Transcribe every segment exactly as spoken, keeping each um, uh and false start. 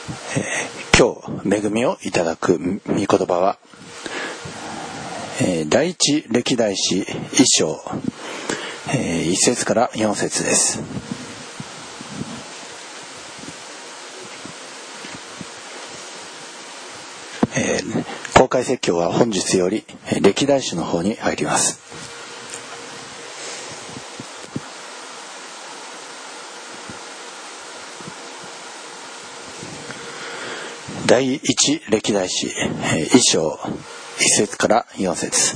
えー、今日恵みをいただく御言葉は、えー、第一歴代史一章、えー、一節から四節です。えー、公開説教は本日より歴代史の方に入ります。第一歴代史一章一節から四節。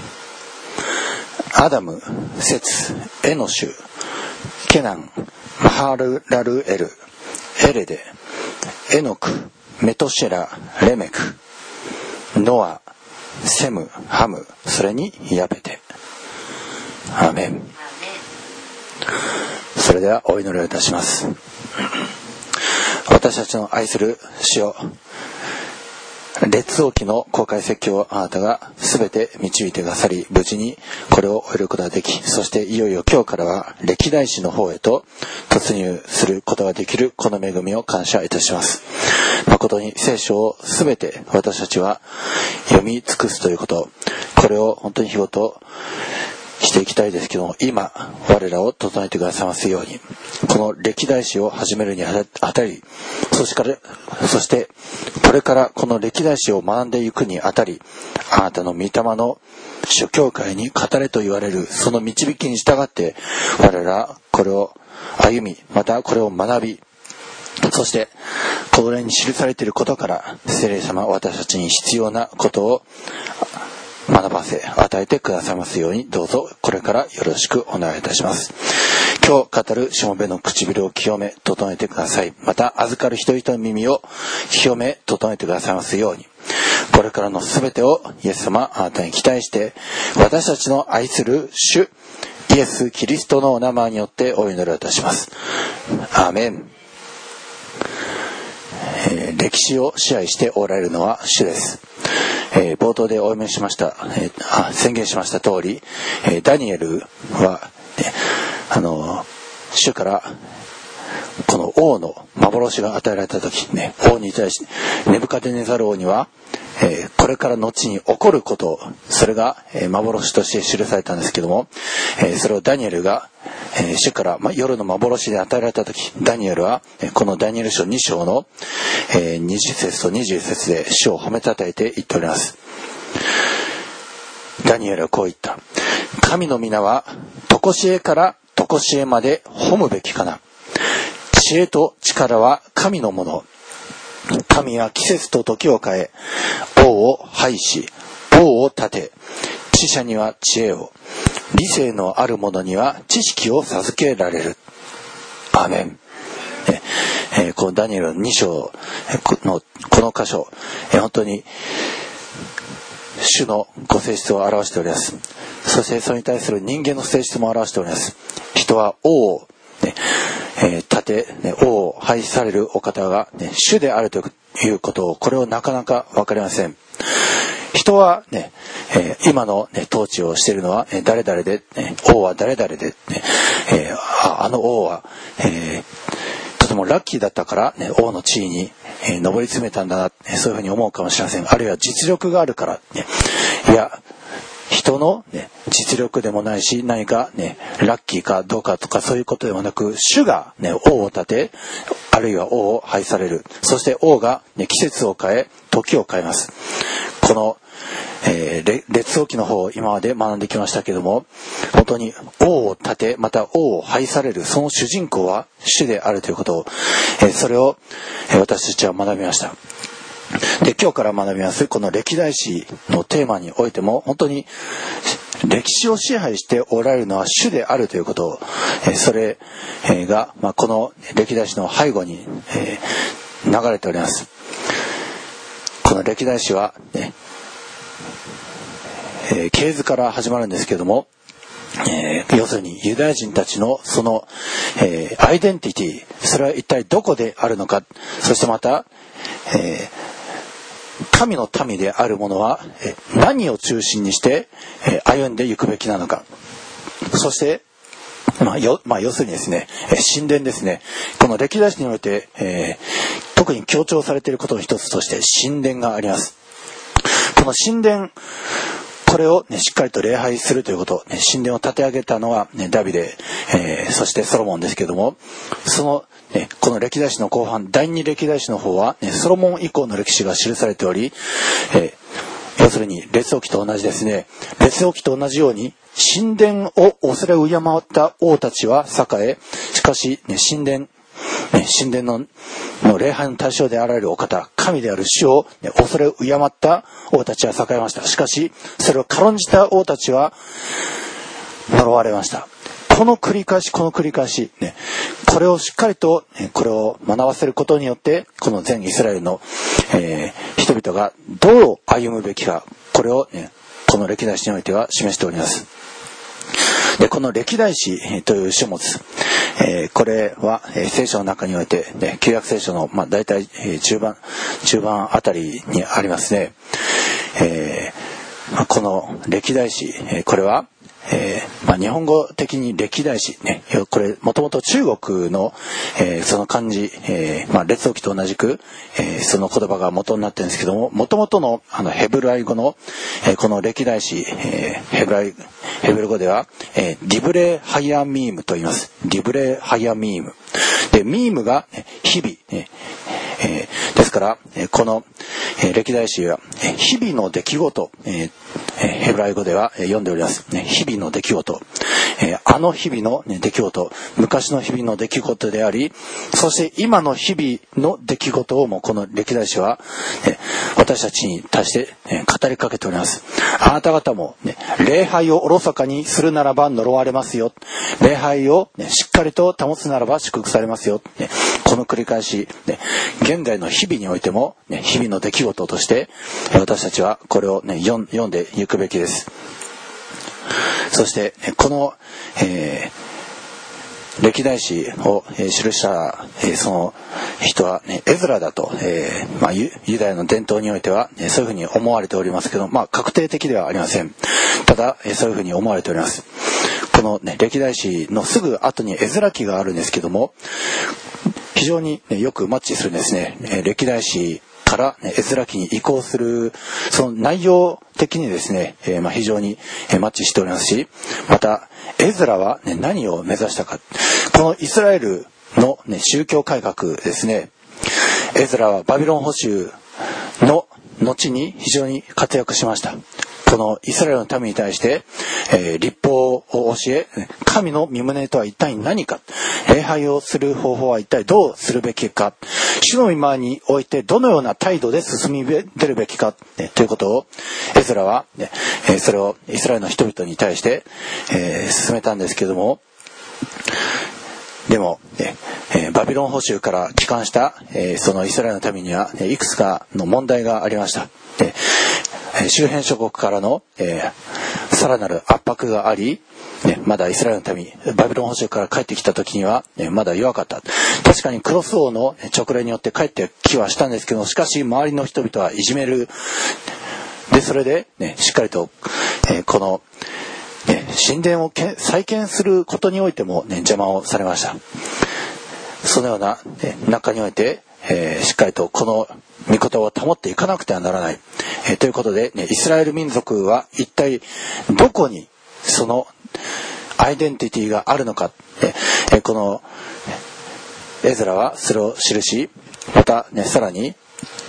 アダム、セツ、エノシュ、ケナン、マハルラルエル、エレデ、エノク、メトシェラ、レメク、ノア、セム、ハム、それにヤペテ。アーメン。それではお祈りをいたします。私たちの愛する主よ、列王記の公開説教をあなたが全て導いてくださり、無事にこれを終えることができ、そしていよいよ今日からは歴代史の方へと突入することができるこの恵みを感謝いたします。誠に聖書を全て私たちは読み尽くすということ、これを本当に日ごとしていきたいですけども、今我らを整えてくださいますように、この歴代史を始めるにあたり、そしてからそしてこれからこの歴代史を学んでいくにあたり、あなたの御霊の諸教会に語れと言われるその導きに従って我らこれを歩み、またこれを学び、そしてこれに記されていることから聖霊様、私たちに必要なことを学ばせ与えてくださいますように、どうぞこれからよろしくお願いいたします。今日語るしもべの唇を清め整えてください。また預かる人々の耳を清め整えてくださいますように、これからのすべてをイエス様あなたに期待して、私たちの愛する主イエスキリストのお名前によってお祈りをいたします。アーメン。えー、歴史を支配しておられるのは主です。えー、冒頭でお読みしました、えー、あ宣言しました通り、えー、ダニエルは、ね、あの主からこの王の幻が与えられた時にね、王に対してネブカデネザル王には、えー、これから後に起こること、それが、えー、幻として記されたんですけども、えー、それをダニエルが、えー、主から、ま、夜の幻で与えられた時、ダニエルはこのダニエル書に章の、えー、にじゅっ節とにじゅう節で主を褒めたたえて言っております。ダニエルはこう言った。神の皆は常しえから常しえまで褒むべきかな。知恵と力は神のもの。神は季節と時を変え、王を廃し、王を立て、知者には知恵を、理性のある者には知識を授けられる。アーメン。ええー、このダニエルのに章のこの箇所、えー、本当に主のご性質を表しております。そしてそれに対する人間の性質も表しております。人は王を、ねえー、立て、ね、王を廃止されるお方が、ね、主であるということを、これをなかなか分かりません。人はね、えー、今の、ね、統治をしているのは、ね、誰々で、ね、王は誰々で、ねえー、あ, あの王は、えー、とてもラッキーだったから、ね、王の地位に、えー、上り詰めたんだな、ね、そういうふうに思うかもしれません。あるいは実力があるから、ね、いや人の、ね、実力でもないし、何か、ね、ラッキーかどうかとかそういうことではなく、主が、ね、王を立て、あるいは王を廃される。そして王が、ね、季節を変え、時を変えます。この、えー、列王記の方を今まで学んできましたけども、本当に王を立て、また王を廃される、その主人公は主であるということを、えー、それを、えー、私たちは学びました。で、今日から学びますこの歴代史のテーマにおいても、本当に歴史を支配しておられるのは主であるということを、えー、それが、まあ、この歴代史の背後に、えー、流れております。この歴代史は、ねえー、系図から始まるんですけども、えー、要するにユダヤ人たちのその、えー、アイデンティティ、それは一体どこであるのか、そしてまた、えー神の民である者は何を中心にして歩んでいくべきなのか。そして、まあよまあ、要するにですね、神殿ですね。この歴代史において、えー、 特に強調されていることの一つとして神殿があります。この神殿、これを、ね、しっかりと礼拝するということ、ね、神殿を建て上げたのは、ね、ダビデ、えー、そしてソロモンですけども、その、ね、この歴代史の後半、第二歴代史の方は、ね、ソロモン以降の歴史が記されており、えー、要するに列王記と同じですね。列王記と同じように神殿を恐れ敬った王たちは栄え、しかし、ね、神殿ね、神殿 の, の礼拝の対象であられるお方、神である主を、ね、恐れ敬った王たちは栄えました。しかしそれを軽んじた王たちは呪われました。この繰り返しこの繰り返し、ね、これをしっかりと、ね、これを学ばせることによって、この全イスラエルの、えー、人々がどう歩むべきか、これを、ね、この歴代史においては示しております。で、この歴代史という書物、えー、これは、えー、聖書の中において、ね、旧約聖書の、まあ、大体、えー、中盤中盤あたりにありますね。えーまあ、この歴代史、えー、これは、えーまあ、日本語的に歴代史、ね、これもともと中国の、えー、その漢字、えーまあ、列王記と同じく、えー、その言葉が元になってるんですけども、もともとのあのヘブライ語の、えー、この歴代史、えー、ヘブライヘブル語では、えー、ディブレハヤミームと言います。ディブレハヤミームで、ミームが、ね、日々、ねえー、ですから、えー、この、えー、歴代史は、えー、日々の出来事、えーえー、ヘブライ語では、えー、読んでおります、ね、日々の出来事、えー、あの日々の、ね、出来事、昔の日々の出来事であり、そして今の日々の出来事をもこの歴代史は、えー、私たちに対して、えー、語りかけております。あなた方も、ね、礼拝をおろそかにするならば呪われますよ。礼拝を、ね、しっかりと保つならば祝福されますよ、ね、この繰り返し、ね、現代の日々においても、ね、日々の出来事として私たちはこれを、ね、読んでいくべきです。そしてこの、えー、歴代史を、えー、記した、えー、その人は、ね、エズラだと、えーまあ、ユ, ユダヤの伝統においては、ね、そういうふうに思われておりますけど、まあ、確定的ではありません。ただ、えー、そういうふうに思われております。この、ね、歴代史のすぐ後にエズラ記があるんですけども、非常に、ね、よくマッチするんですね。えー、歴代史から、ね、エズラ記に移行するその内容的にですね、えーまあ、非常に、えー、マッチしておりますし、またエズラは、ね、何を目指したか、このイスラエルの、ね、宗教改革ですね。エズラはバビロン捕囚の後に非常に活躍しました。このイスラエルの民に対して、えー、律法を教え、神の御胸とは一体何か、礼拝をする方法は一体どうするべきか、主の御前においてどのような態度で進み出るべきか、ね、ということをエズラは、ねえー、それをイスラエルの人々に対して、えー、進めたんですけども、でも、ねえー、バビロン捕囚から帰還した、えー、そのイスラエルの民には、ね、いくつかの問題がありました。で周辺諸国からの、えー、さらなる圧迫があり、ね、まだイスラエルの民、バビロン捕囚から帰ってきた時には、ね、まだ弱かった。確かにクロス王の勅令によって帰ってきはしたんですけど、しかし周りの人々はいじめる。で、それで、ね、しっかりと、えー、この、ね、神殿をけ再建することにおいても、ね、邪魔をされました。そのような、ね、中において、えー、しっかりとこの御言葉を保っていかなくてはならない、えー、ということで、ね、イスラエル民族は一体どこにそのアイデンティティがあるのか、えー、このエズラはそれを記し、また、ね、さらに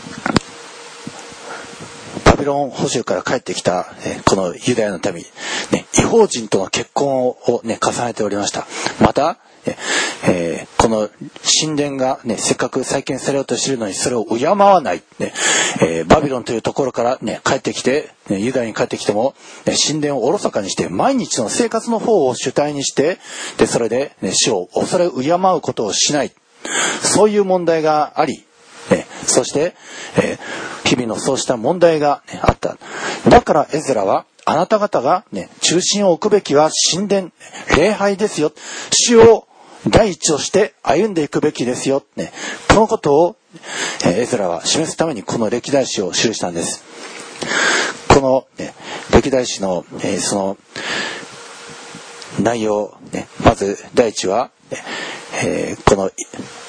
バビロン捕囚から帰ってきた、えー、このユダヤの民、ね、異邦人との結婚を、ね、重ねておりました。またえー、この神殿が、ね、せっかく再建されようとしているのにそれを敬わない、ねえー、バビロンというところから、ね、帰ってきて、ね、ユダヤに帰ってきても、ね、神殿をおろそかにして毎日の生活の方を主体にして、でそれで、ね、主を恐れ敬うことをしない、そういう問題があり、ね、そして、えー、日々のそうした問題が、ね、あった。だからエズラはあなた方が、ね、中心を置くべきは神殿、礼拝ですよ。主を第一として歩んでいくべきですよ、ね、このことを、えー、エズラは示すためにこの歴代史を記したんです。この、ね、歴代史の、えー、その内容、ね、まず第一は、えー、この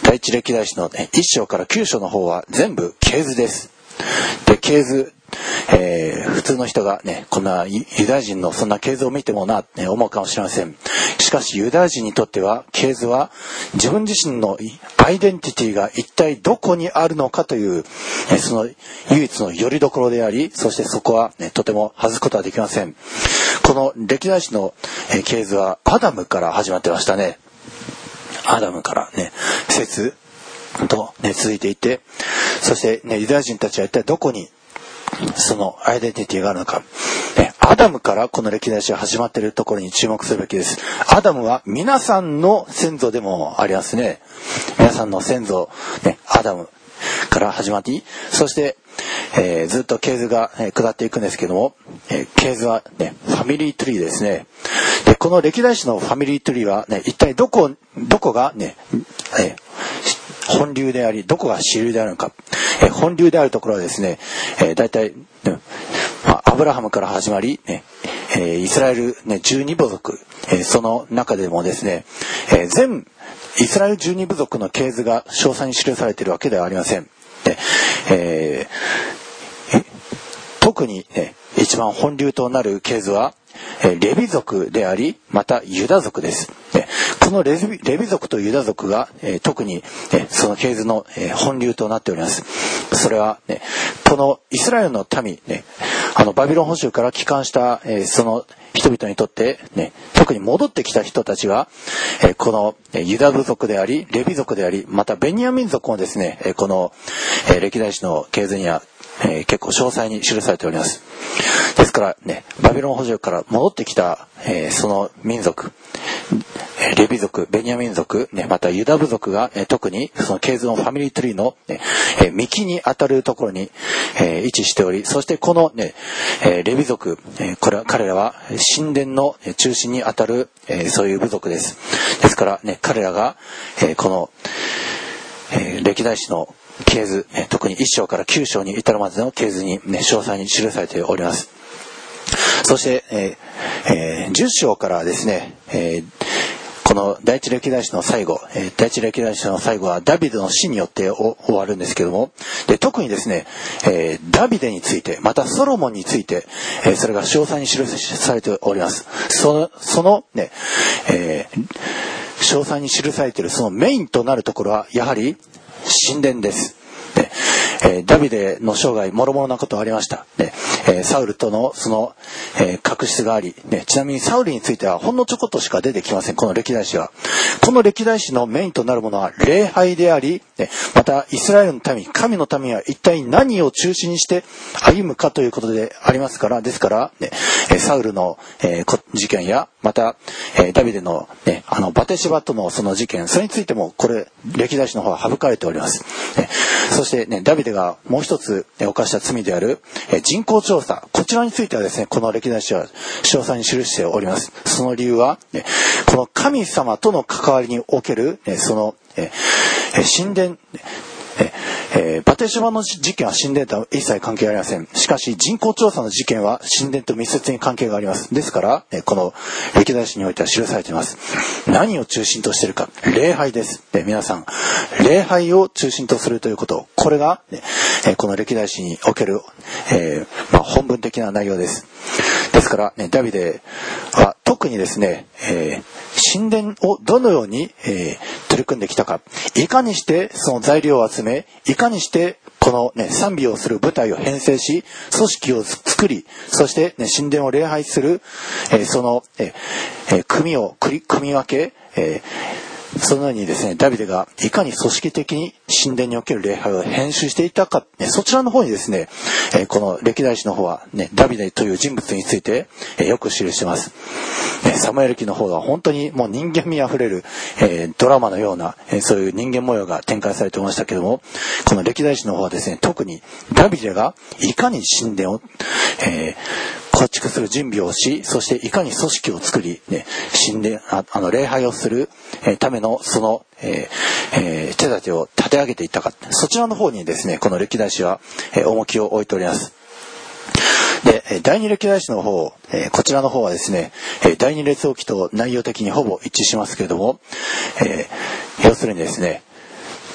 第一歴代史の、ね、いっ章からきゅう章の方は全部系図です。で、系図、えー、普通の人がね、こんなユダヤ人のそんな系図を見てもな、ね、思うかもしれません。しかしユダヤ人にとっては系図は自分自身のアイデンティティが一体どこにあるのかという、ね、その唯一の拠り所であり、そしてそこは、ね、とても外すことはできません。この歴代史の、えー、系図はアダムから始まってましたね。アダムからね、節と、ね、続いていて、そして、ね、ユダヤ人たちは一体どこにそのアイデンティティがあるのか、ね、アダムからこの歴代史が始まっているところに注目するべきです。アダムは皆さんの先祖でもありますね。皆さんの先祖、ね、アダムから始まって、そして、えー、ずっと系図が、えー、下っていくんですけども、えー、系図は、ね、ファミリーツリーですね。で、この歴代史のファミリーツリーは、ね、一体どこどこがね、えー、本流でありどこが支流であるのか、えー、本流であるところはですね、えー、だいたい、ね、まあ、アブラハムから始まり、ねえー、イスラエル、ね、じゅうに部族、えー、その中でもですね、えー、全イスラエルじゅうに部族の系図が詳細に記されているわけではありません。でえー、特に、ね、一番本流となる系図はレビ族であり、またユダ族です。このレビ、レビ族とユダ族が、えー、特に、えー、その系図の、えー、本流となっております。それは、ね、このイスラエルの民、ね、あのバビロン捕囚から帰還した、えー、その人々にとって、ね、特に戻ってきた人たちは、えー、この、えー、ユダ部族であり、レビ族であり、またベニヤミン族もですね、えー、この、えー、歴代史の系図には、えー、結構詳細に記されております。ですからね、バビロン捕囚から戻ってきた、えー、その民族、レビ族、ベニヤミン族、ね、またユダ部族が、えー、特にその系図のファミリーツリーの、ねえー、幹に当たるところに、えー、位置しており、そしてこの、ねえー、レビ族、えー、これは彼らは神殿の中心に当たる、えー、そういう部族です。ですから、ね、彼らが、えー、この、えー、歴代史の系図、えー、特にいっ章からきゅう章に至るまでの系図に、ね、詳細に記されております。そして、えーえー、じゅっ章からですね、えーこの第一歴代史の最後、えー、第一歴代史の最後はダビデの死によって終わるんですけども、で特にですね、えー、ダビデについて、またソロモンについて、えー、それが詳細に記されております。その、そのね、えー、詳細に記されているそのメインとなるところはやはり神殿です。でえー、ダビデの生涯もろもろなことがありました。でえー、サウルとのその、えー、確執があり、ね、ちなみにサウルについてはほんのちょこっとしか出てきません。この歴代史は。この歴代史のメインとなるものは礼拝であり、ね、またイスラエルの民、神の民は一体何を中心にして歩むかということでありますから、ですから、ね、サウルの、えー、事件やまた、えー、ダビデの、ね、あのバテシバとのその事件、それについてもこれ歴代史の方は省かれております。ね、そして、ね、ダビデがもう一つ犯した罪である人口調査、こちらについてはですね、この歴代史は詳細に記しております。その理由は、この神様との関わりにおけるその神殿、えー、バテシバの事件は神殿と一切関係ありません。しかし人口調査の事件は神殿と密接に関係があります。ですから、この歴代史においては記されています。何を中心としているか、礼拝です。で皆さん、礼拝を中心とするということ、これが、ね、この歴代史における、えーまあ、本文的な内容です。ですから、ね、ダビデは特にですね、えー、神殿をどのように、えー、取り組んできたか、いかにしてその材料を集め、いかにしてこの、ね、賛美をする部隊を編成し、組織を作り、そして、ね、神殿を礼拝する、えー、その、えー、組を組み分け、えーそのようにですね、ダビデがいかに組織的に神殿における礼拝を編集していたか、ね、そちらの方にですね、えー、この歴代史の方は、ね、ダビデという人物について、えー、よく記しています。ね、サムエル記の方は本当にもう人間味あふれる、えー、ドラマのような、えー、そういう人間模様が展開されていましたけども、この歴代史の方はですね、特にダビデがいかに神殿を、えー構築する準備をし、そしていかに組織を作り、ね、神殿、あ、あの礼拝をする、えー、ためのその、えーえー、手立てを立て上げていったか、そちらの方にですね、この歴代史は、えー、重きを置いております。で、第二歴代史の方、えー、こちらの方はですね、第二列王記と内容的にほぼ一致しますけれども、えー、要するにですね、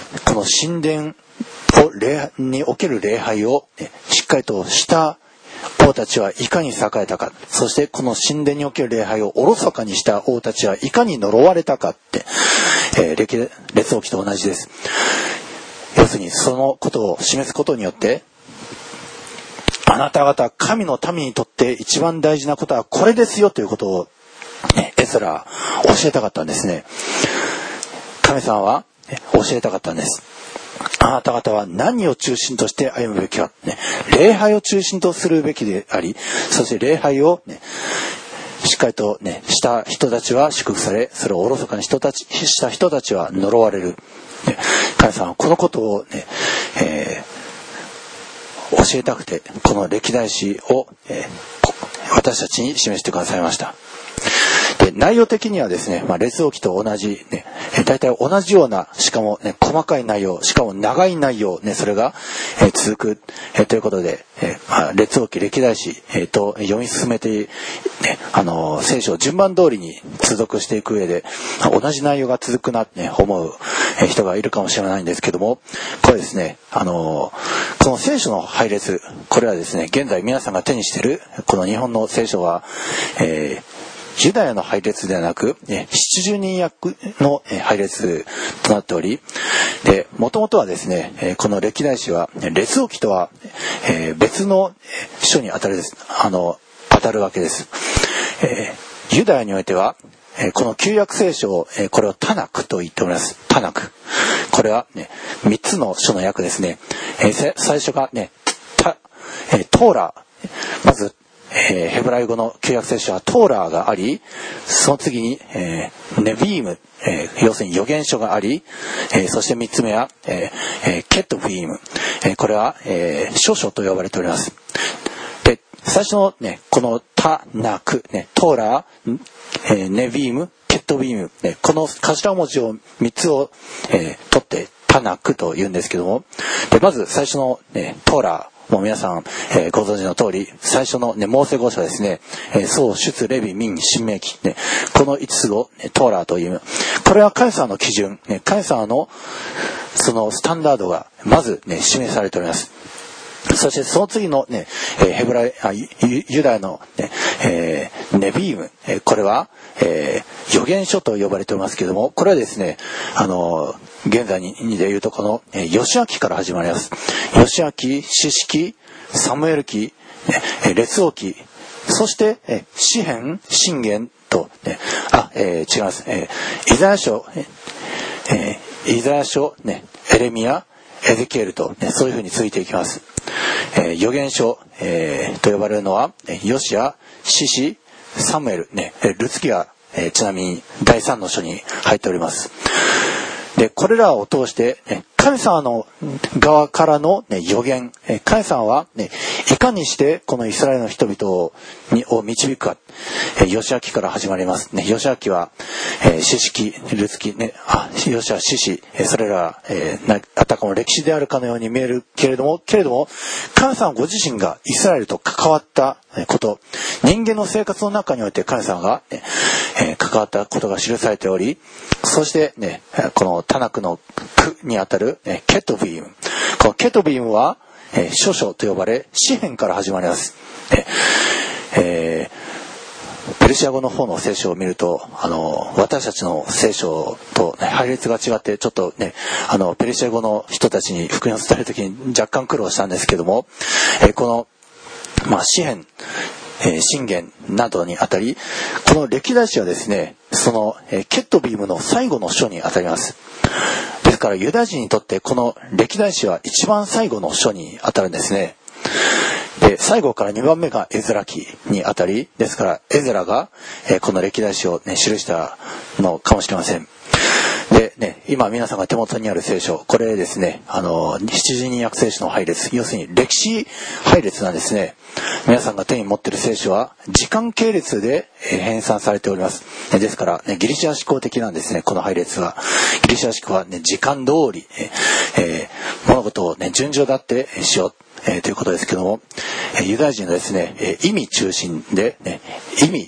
この神殿を礼における礼拝を、ね、しっかりとした王たちはいかに栄えたか、そしてこの神殿における礼拝をおろそかにした王たちはいかに呪われたかって、えー、列列王記と同じです。要するにそのことを示すことによって、あなた方神の民にとって一番大事なことはこれですよということを、ね、エズラ教えたかったんですね。神様は、ね、教えたかったんです。あなた方は何を中心として歩むべきか、ね、礼拝を中心とするべきであり、そして礼拝を、ね、しっかりと、ね、した人たちは祝福され、それをおろそかに人たちした人たちは呪われる、ね、神様はこのことを、ねえー、教えたくてこの歴代史を、えー、私たちに示してくださいました。で、内容的にはですね、まあ、列王記と同じ、ね、大体同じような、しかも、ね、細かい内容、しかも長い内容、ね、それが、えー、続く、えー、ということで、えーまあ、列王記歴代史、えー、と読み進めて、ね、あのー、聖書を順番通りに通読していく上で、同じ内容が続くなって、ね、思う人がいるかもしれないんですけども、これですね、あのー、この聖書の配列、これはですね、現在皆さんが手にしているこの日本の聖書は、えーユダヤの配列ではなく、七十人訳の配列となっており、で、もともとはですね、この歴代史は列王記とは別の書に当たるです、あの、当たるわけです。ユダヤにおいては、この旧約聖書を、これをタナクと言っております。タナク。これはね、三つの書の訳ですね。最初がね、タ、トーラ、まず、えー、ヘブライ語の旧約聖書はトーラーがあり、その次に、えー、ネビーム、えー、要するに預言書があり、えー、そして三つ目は、えーえー、ケトビーム、えー、これは、えー、書書と呼ばれております。で、最初のね、このタナク、ね、トーラー、えー、ネビーム、ケトビーム、ね、この頭文字を三つを、えー、取ってタナクと言うんですけども、でまず最初の、ね、トーラー、もう皆さん、えー、ご存知の通り、最初の、ね、モーセ語書ですね、えー、創出レビ民新明記、ね、この五つを、ね、トーラーという、これは神様の基準、ね、神様のそのスタンダードがまず、ね、示されております。そしてその次のね、ヘブライ、あ、ユダヤの、ねえー、ネビーム、これは、えー、預言書と呼ばれておりますけれども、これはですね、あの現在にでいうとこの、えー、ヨシア記から始まります。ヨシア記、士師記、サムエル記、ね、列王記、そして、えー、詩編、箴言と、ね、あ、えー、違います。えー、イザヤ書、えー、イザヤ書、ね、エレミヤ、エゼキエルと、ね、そういうふうに続いていきます。えー、預言書、えー、と呼ばれるのはヨシア、シシ、サムエル、ね、ルツキは、えー、ちなみにだいさんの書に入っております。でこれらを通して、ね、神様の側からの、ね、預言、えー、神様は、ね、いかにしてこのイスラエルの人々を、にを導くか、えー、ヨシア記から始まります、ね、ヨシア記は、えー、シシ記、ルツキ、ね、あヨシア、シシ、えー、それら、えー、あたかも歴史であるかのように見えるけれどもけれども神様ご自身がイスラエルと関わったこと、人間の生活の中において神様が、ねえー、関わったことが記されており、そしてね、このタナクの句にあたる、ね、ケトビーム、このケトビームは、えー、書書と呼ばれ詩編から始まります。えー、ペルシア語の方の聖書を見ると、あの私たちの聖書と、ね、配列が違ってちょっとね、あのペルシア語の人たちに福音を伝えるときに若干苦労したんですけども、えー、この、まあ、詩編、えー、箴言などにあたり、この歴代史はですね、その、えー、ケットビームの最後の書にあたります。ですからユダヤ人にとってこの歴代史は一番最後の書にあたるんですね。で最後からにばんめがエゼラ記にあたり、ですからエゼラが、えー、この歴代史を、ね、記したのかもしれません。でね、今皆さんが手元にある聖書、これですね、あの七十人訳聖書の配列、要するに歴史配列なんですね。皆さんが手に持っている聖書は時間系列で編纂されております。ですから、ね、ギリシャ思考的なんですね、この配列は。ギリシャ思考は、ね、時間通り、えー、物事を、ね、順序立ってしよう、えー、ということですけども、ユダヤ人のですね、意味中心で、ね、意味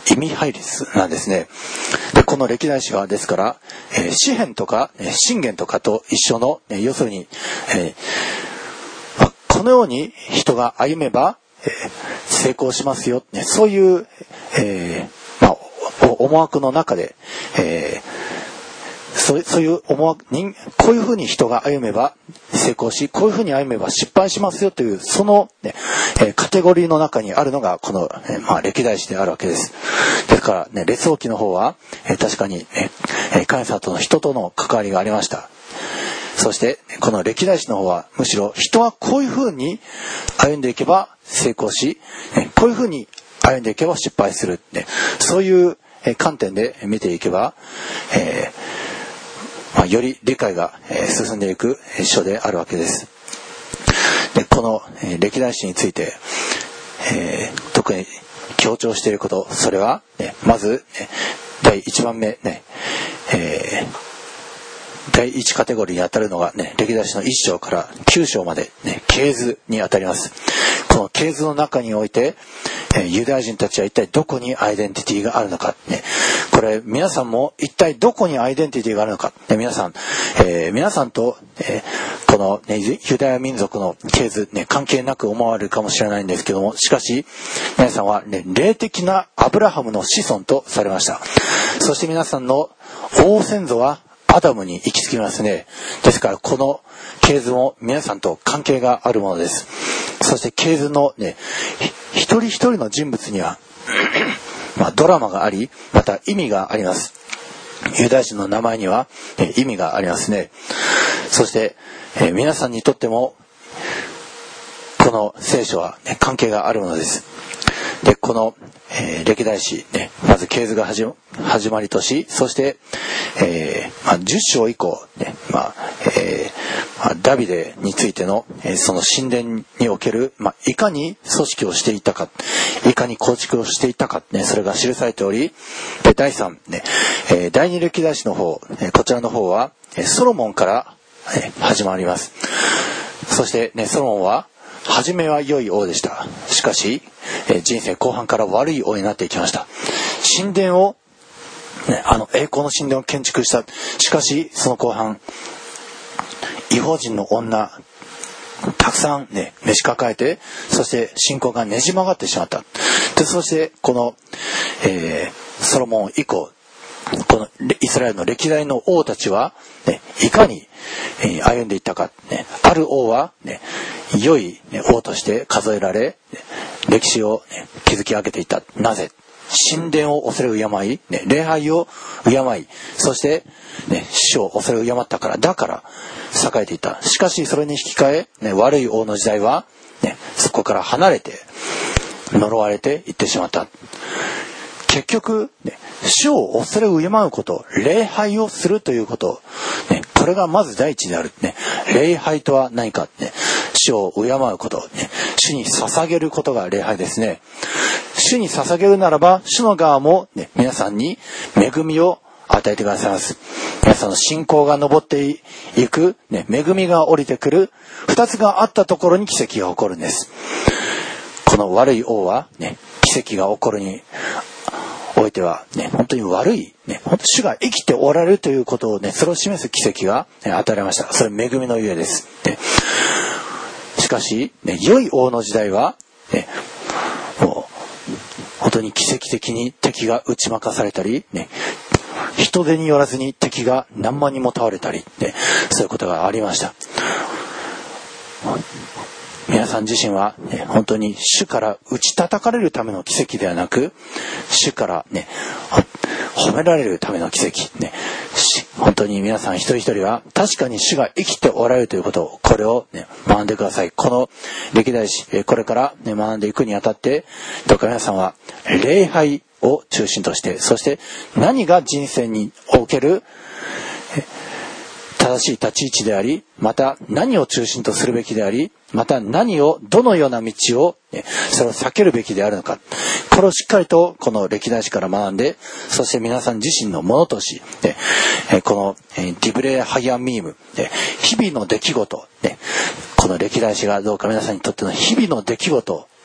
意味配列なんですね。でこの歴代史はですから、えー、詩篇とか、えー、箴言とかと一緒の、えー、要するに、えーまあ、このように人が歩めば、えー、成功しますよ、ね、そういう、えーまあ、思惑の中で、えーそう、そういう思惑に、こういうふうに人が歩めば成功し、こういうふうに歩めば失敗しますよという、その、ねえー、カテゴリーの中にあるのがこの、えーまあ、歴代史であるわけです。ですから、ね、列王記の方は、えー、確かに、えー、神様との人との関わりがありました。そしてこの歴代史の方はむしろ人はこういうふうに歩んでいけば成功し、ね、こういうふうに歩んでいけば失敗する、ね、そういう観点で見ていけば、えーまあ、より理解が進んでいく書であるわけです。でこの歴代史について、えー、特に強調していること、それは、ね、まずだいいちばんめ、ねえー、だいいちカテゴリーにあたるのが、ね、歴代史のいっ章からきゅう章まで、ね、系図にあたります。この系図の中において、えー、ユダヤ人たちは一体どこにアイデンティティがあるのか、ね、これ皆さんも一体どこにアイデンティティがあるのか、ね、皆さん、えー、皆さんと、えー、この、ね、ユダヤ民族の系図、ね、関係なく思われるかもしれないんですけども、しかし皆さんは、ね、霊的なアブラハムの子孫とされました。そして皆さんの王先祖はアダムに行き着きますね。ですからこの系図も皆さんと関係があるものです。そして系図のね、一人一人の人物にはまあ、ドラマがあり、また意味があります。ユダヤ人の名前には、えー、意味がありますね。そして、えー、皆さんにとってもこの聖書は、ね、関係があるものです。でこの、えー、歴代史、ね、まず系図が始 ま, 始まりとし、そして、えーまあ、じゅっ章以降、ねまあえーまあ、ダビデについての、えー、その神殿における、まあ、いかに組織をしていたか、いかに構築をしていたか、ね、それが記されており、でだいさん、ねえー、だいに歴代史の方、えー、こちらの方はソロモンから、えー、始まります。そして、ね、ソロモンは初めは良い王でした。しかし、えー、人生後半から悪い王になっていきました。神殿を、ね、あの栄光の神殿を建築した。しかしその後半、異邦人の女たくさんね召し抱えて、そして信仰がねじ曲がってしまった。でそしてこの、えー、ソロモン以降、このイスラエルの歴代の王たちは、ね、いかに、えー、歩んでいったか、ね、ある王は、ね、良い、ね、王として数えられ、ね、歴史を、ね、築き上げていった。なぜ？神殿を恐れ敬い、ね、礼拝を敬い、そして、ね、主を恐れ敬ったから、だから栄えていた。しかしそれに引き換え、ね、悪い王の時代は、ね、そこから離れて呪われていってしまった。結局、ね、主を恐れ敬うこと、礼拝をするということ、ね、これがまず第一である、ね、礼拝とは何か、ね、主を敬うこと、ね、主に捧げることが礼拝ですね。主に捧げるならば、主の側も、ね、皆さんに恵みを与えてくださいます。皆さんの信仰が上っていく、ね、恵みが降りてくる、二つがあったところに奇跡が起こるんです。この悪い王は、ね、奇跡が起こるにおいては、ね、本当に悪い、ね、本当主が生きておられるということをね、それを示す奇跡が、ね、与えられました。それは恵みのゆえです。ね、しかし、ね、良い王の時代は、ね、もう本当に奇跡的に敵が打ち負かされたり、ね、人手によらずに敵が何万人も倒れたり、ね、そういうことがありました。皆さん自身は、ね、本当に主から打ち叩かれるための奇跡ではなく、主から、ね、褒められるための奇跡、ね、本当に皆さん一人一人は確かに主が生きておられるということを、これを、ね、学んでください。この歴代史、これから、ね、学んでいくにあたって、どうか皆さんは礼拝を中心として、そして何が人生における正しい立ち位置であり、また何を中心とするべきであり、また何をどのような道をそれを避けるべきであるのか、これをしっかりとこの歴代史から学んで、そして皆さん自身のものとし、このディブレハイアンミーム、日々の出来事、この歴代史がどうか皆さんにとっての日々の出来事と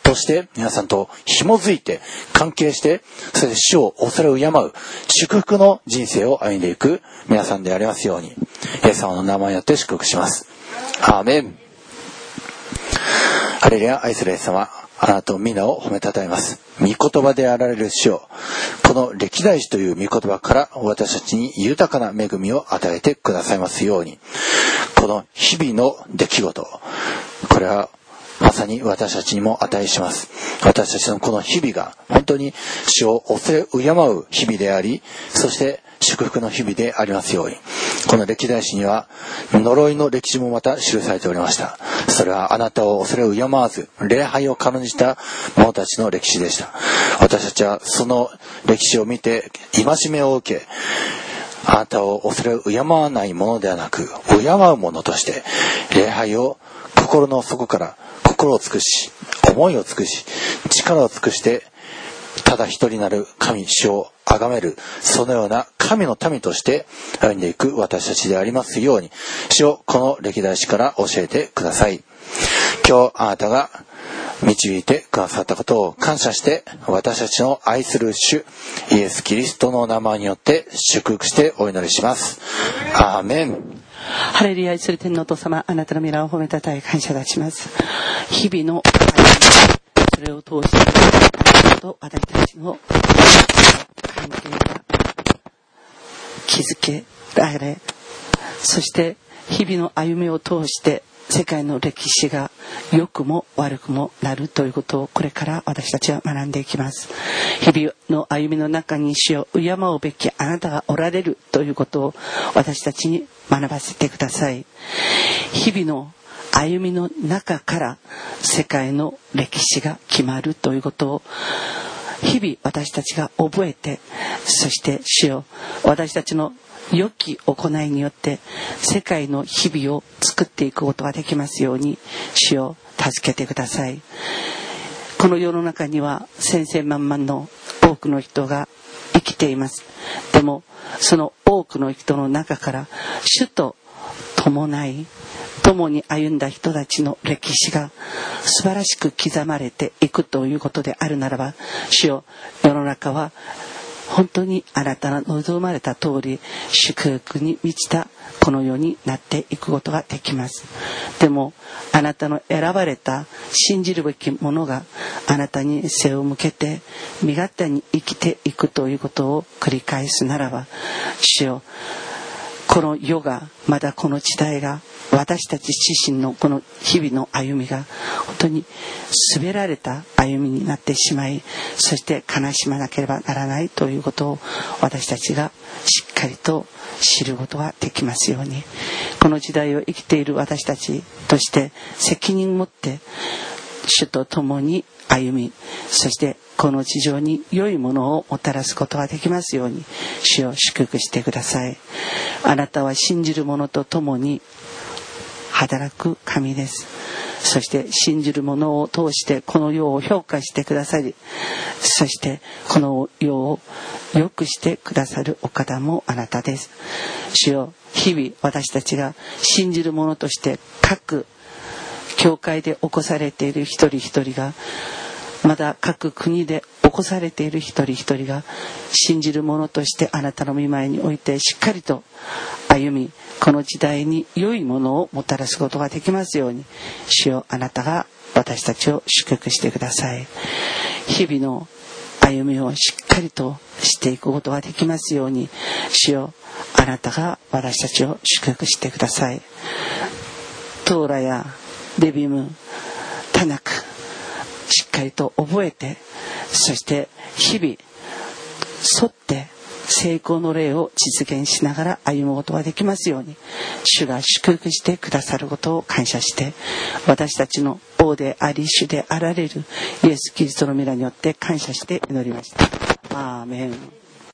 として皆さんと紐づいて関係して、それで主を恐れ敬う祝福の人生を歩んでいく皆さんでありますように、イエス様の名前によって祝福します。アーメン。ハレルヤ。愛するイエス様、あなたの皆を褒めたたえます。御言葉であられる主を、この歴代史という御言葉から私たちに豊かな恵みを与えてくださいますように、この日々の出来事、これはまさに私たちにも値します。私たちのこの日々が本当に主を恐れ敬う日々であり、そして祝福の日々でありますように。この歴代史には呪いの歴史もまた記されておりました。それはあなたを恐れ敬わず礼拝を軽んじた者たちの歴史でした。私たちはその歴史を見て戒めを受け、あなたを恐れ敬わないものではなく、敬うものとして礼拝を心の底から心を尽くし、思いを尽くし、力を尽くして、ただ一人なる神主を崇める、そのような神の民として歩んでいく私たちでありますように、主をこの歴代史から教えてください。今日あなたが導いてくださったことを感謝して、私たちの愛する主イエス・キリストの名前によって祝福してお祈りします。アーメン。 ハレルヤ。愛する天のお父様、あなたの皆を褒めたたえ感謝いたします。日々のそれを通してあなたと私たちの関係が築けられ、そして日々の歩みを通して世界の歴史が良くも悪くもなるということをこれから私たちは学んでいきます。日々の歩みの中に主を敬うべきあなたがおられるということを私たちに学ばせてください。日々の歩みの中から世界の歴史が決まるということを日々私たちが覚えて、そして主よ、私たちの良き行いによって世界の日々を作っていくことができますように、主を助けてください。この世の中には千千万々の多くの人が生きています。でもその多くの人の中から主と共ない共に歩んだ人たちの歴史が素晴らしく刻まれていくということであるならば、主よ、世の中は本当にあなたの望まれた通り祝福に満ちたこの世になっていくことができます。でもあなたの選ばれた信じるべきものがあなたに背を向けて身勝手に生きていくということを繰り返すならば、主よ、この世がまだこの時代が私たち自身のこの日々の歩みが本当に滑られた歩みになってしまい、そして悲しまなければならないということを私たちがしっかりと知ることができますように、この時代を生きている私たちとして責任を持って主と共に歩み、そしてこの地上に良いものをもたらすことができますように、主を祝福してください。あなたは信じる者と共に働く神です。そして信じる者を通してこの世を評価してくださり、そしてこの世を良くしてくださるお方もあなたです。主よ、日々私たちが信じる者として各教会で起こされている一人一人が、まだ各国で起こされている一人一人が信じる者としてあなたの御前においてしっかりと歩み、この時代に良いものをもたらすことができますように、主よ、あなたが私たちを祝福してください。日々の歩みをしっかりとしていくことができますように、主よ、あなたが私たちを祝福してください。トーラやレビム、タナク、しっかりと覚えて、そして日々沿って成功の例を実現しながら歩むことができますように、主が祝福してくださることを感謝して、私たちの王であり主であられるイエス・キリストの皆によって感謝して祈りました。アーメン。